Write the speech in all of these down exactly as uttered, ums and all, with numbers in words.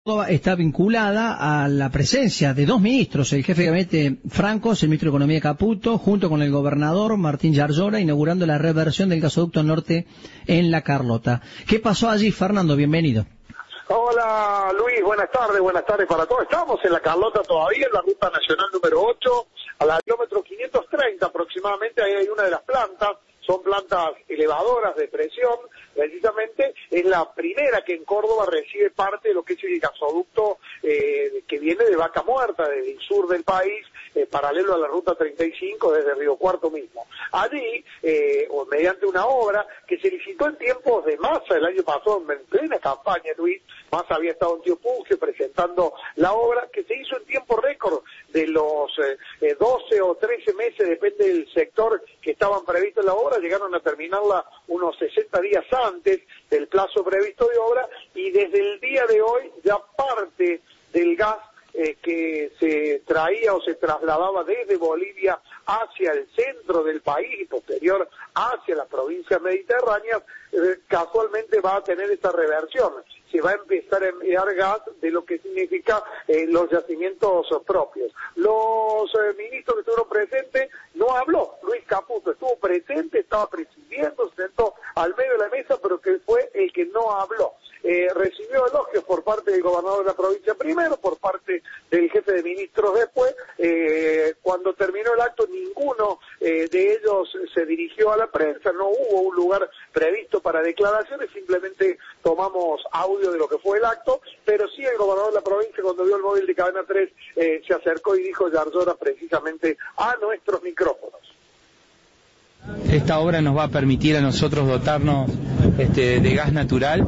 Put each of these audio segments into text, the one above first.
está vinculada a la presencia de dos ministros, el jefe de gabinete Francos, el ministro de Economía Caputo, junto con el gobernador Martín Yarlora, inaugurando la reversión del gasoducto norte en La Carlota. ¿Qué pasó allí, Fernando? Bienvenido. Hola Luis, buenas tardes, buenas tardes para todos. Estamos en La Carlota todavía, en la ruta nacional número ocho, a la kilómetro quinientos treinta aproximadamente, ahí hay una de las plantas. Son plantas elevadoras de presión, precisamente es la primera que en Córdoba recibe parte de lo que es el gasoducto eh, que viene de Vaca Muerta, desde el sur del país, eh, paralelo a la ruta treinta y cinco, desde Río Cuarto mismo. Allí, eh, o mediante una obra que se licitó en tiempos de Massa el año pasado, en plena campaña, Luis, Massa había estado en Tío Pugio presentando la obra, que se hizo en tiempo récord de los eh, eh, doce o trece meses, depende del sector que estaban previstos en la obra, llegaron a terminarla unos sesenta días antes del plazo previsto de obra, y desde el día de hoy ya parte del gas eh, que se traía o se trasladaba desde Bolivia hacia el centro del país y posterior hacia las provincias mediterráneas, eh, casualmente va a tener esta reversión. Se va a empezar a enviar gas de lo que significa eh, los yacimientos propios. Los eh, ministros que estuvieron presentes, no habló Luis Caputo, estuvo presente, estaba presidiendo, se sentó al medio de la mesa, pero que fue el que no habló. Eh, recibió elogios por parte del gobernador de la provincia primero, por parte del jefe de ministros después. Eh, cuando terminó el acto, ninguno eh, de ellos se dirigió a la prensa, no hubo un lugar previsto para declaraciones, simplemente tomamos audio de lo que fue el acto, pero sí el gobernador de la provincia, cuando vio el móvil de Cadena tres, eh, se acercó y dijo Yarlora precisamente a nuestros micrófonos. Esta obra nos va a permitir a nosotros dotarnos este, de gas natural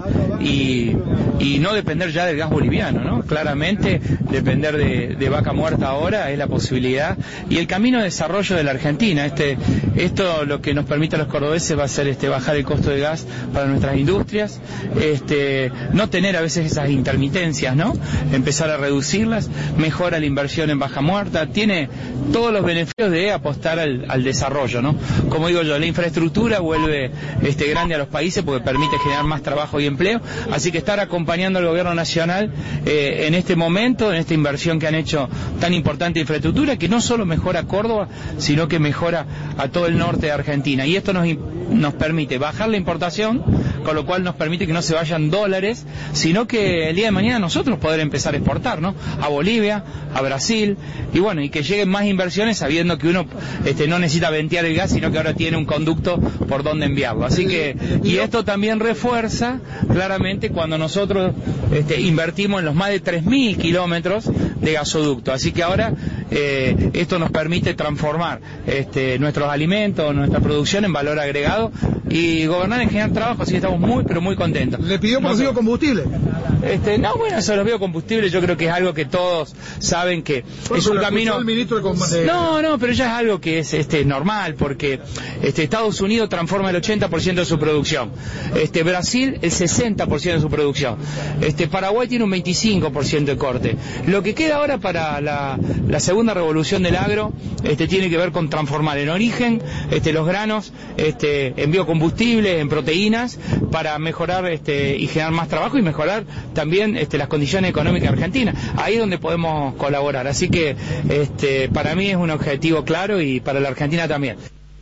y, y no depender ya del gas boliviano, ¿no? Claramente, depender de, de Vaca Muerta ahora es la posibilidad y el camino de desarrollo de la Argentina. Este, esto lo que nos permite a los cordobeses va a ser este, bajar el costo de gas para nuestras industrias, este, no tener a veces esas intermitencias, ¿no? Empezar a reducirlas, mejora la inversión en Vaca Muerta, tiene todos los beneficios de apostar al, al desarrollo, ¿no? Como digo yo, la infraestructura vuelve este, grande a los países porque permite generar más trabajo y empleo, así que estar acompañando al gobierno nacional eh, en este momento, en esta inversión que han hecho tan importante de infraestructura, que no solo mejora Córdoba, sino que mejora a todo el norte de Argentina, y esto nos, nos permite bajar la importación, con lo cual nos permite que no se vayan dólares, sino que el día de mañana nosotros poder empezar a exportar, ¿no? A Bolivia, a Brasil, y bueno, y que lleguen más inversiones sabiendo que uno este, no necesita ventear el gas, sino que ahora tiene un conducto por donde enviarlo. Así que, y esto también refuerza claramente cuando nosotros este, invertimos en los más de tres mil kilómetros de gasoducto. Así que ahora eh, esto nos permite transformar este, nuestros alimentos, nuestra producción en valor agregado y gobernar en generar trabajo, así que estamos muy, pero muy contentos. ¿Le pidió por los biocombustibles? Este, no, bueno, eso de los biocombustibles yo creo que es algo que todos saben que bueno, es un camino... El ministro de... No, no, pero ya es algo que es este, normal, porque este, Estados Unidos transforma el ochenta por ciento de su producción, este, Brasil el sesenta por ciento de su producción, este, Paraguay tiene un veinticinco por ciento de corte. Lo que queda ahora para la, la segunda revolución del agro este, tiene que ver con transformar en origen este, los granos este, en biocombustibles, en proteínas, para mejorar este, y generar más trabajo y mejorar también este, las condiciones económicas de Argentina. Ahí es donde podemos colaborar. Así que este, para mí es un objetivo claro y para la Argentina también.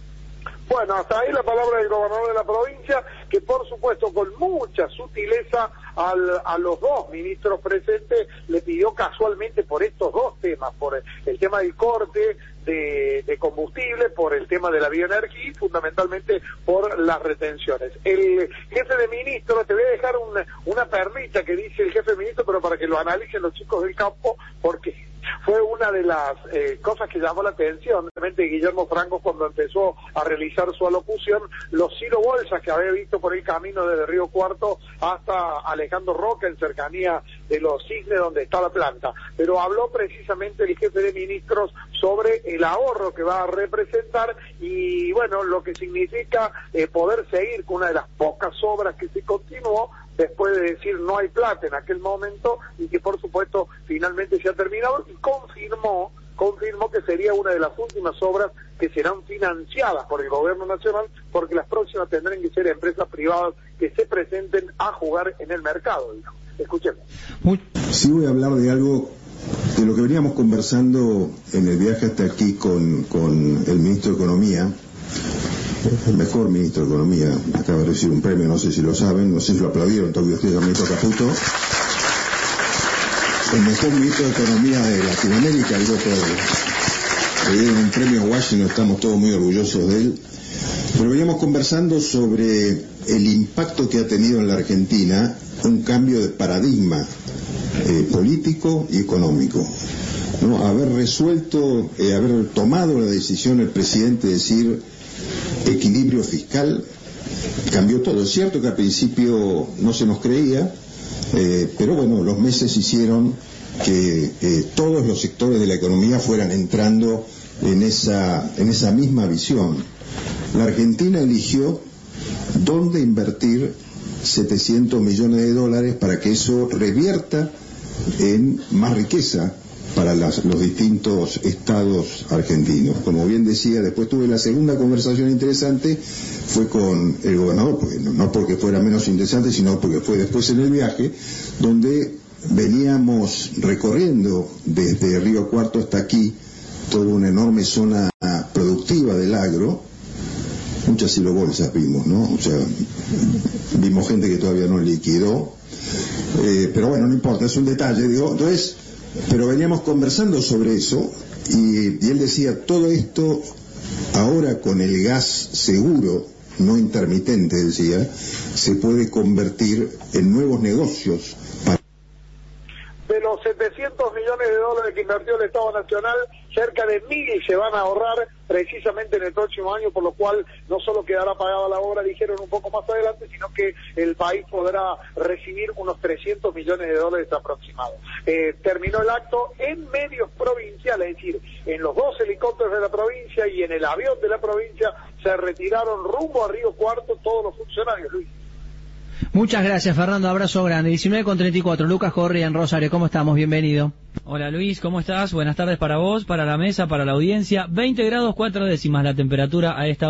Bueno, hasta ahí la palabra del gobernador de la provincia, que por supuesto con mucha sutileza al, a los dos ministros presentes le pidió casualmente por estos dos temas, por el, el tema del corte de, de combustible, por el tema de la bioenergía y fundamentalmente por las retenciones. El jefe de ministros, te voy a dejar una, una perlita que dice el jefe de ministros, pero para que lo analicen los chicos del campo, porque fue una de las eh, cosas que llamó la atención, realmente Guillermo Franco cuando empezó a realizar su alocución, los Ciro Bolsas que había visto por el camino desde Río Cuarto hasta Alejandro Roca en cercanía de los Cisnes donde está la planta, pero habló precisamente el jefe de ministros sobre el ahorro que va a representar y bueno, lo que significa eh, poder seguir con una de las pocas obras que se continuó después de decir no hay plata en aquel momento y que por supuesto finalmente se ha terminado y confirmó confirmó que sería una de las últimas obras que serán financiadas por el gobierno nacional porque las próximas tendrán que ser empresas privadas que se presenten a jugar en el mercado, digamos. Escuchemos. Sí, voy a hablar de algo de lo que veníamos conversando en el viaje hasta aquí con, con el ministro de Economía, el mejor ministro de Economía, acaba de recibir un premio, no sé si lo saben, no sé si lo aplaudieron, todavía ustedes, el ministro Caputo, el mejor ministro de Economía de Latinoamérica, digo, por, le dieron un premio a Washington, estamos todos muy orgullosos de él, pero veníamos conversando sobre el impacto que ha tenido en la Argentina un cambio de paradigma eh, político y económico, ¿no? Haber resuelto, eh, haber tomado la decisión el presidente de decir equilibrio fiscal, cambió todo. Es cierto que al principio no se nos creía, eh, pero bueno, los meses hicieron que eh, todos los sectores de la economía fueran entrando en esa, en esa misma visión. La Argentina eligió dónde invertir setecientos millones de dólares para que eso revierta en más riqueza para las, los distintos estados argentinos. Como bien decía, después tuve la segunda conversación interesante, fue con el gobernador, porque, no, no porque fuera menos interesante, sino porque fue después en el viaje, donde veníamos recorriendo desde Río Cuarto hasta aquí toda una enorme zona productiva del agro. Muchas silobolsas vimos, ¿no? O sea, vimos gente que todavía no liquidó, eh, pero bueno, no importa, es un detalle, digo. Entonces, pero veníamos conversando sobre eso y, y él decía, todo esto ahora con el gas seguro, no intermitente, decía, se puede convertir en nuevos negocios. Para... De los setecientos millones de dólares que invirtió el Estado Nacional, cerca de mil se van a ahorrar precisamente en el próximo año, por lo cual no solo quedará pagada la obra, dijeron un poco más adelante, sino que el país podrá recibir unos trescientos millones de dólares aproximados. Eh, terminó el acto en medios provinciales, es decir, en los dos helicópteros de la provincia y en el avión de la provincia se retiraron rumbo a Río Cuarto todos los funcionarios, Luis. Muchas gracias, Fernando, abrazo grande. diecinueve con treinta y cuatro, Lucas Correa en Rosario, ¿cómo estamos? Bienvenido. Hola Luis, ¿cómo estás? Buenas tardes para vos, para la mesa, para la audiencia. veinte grados cuatro décimas la temperatura a esta hora.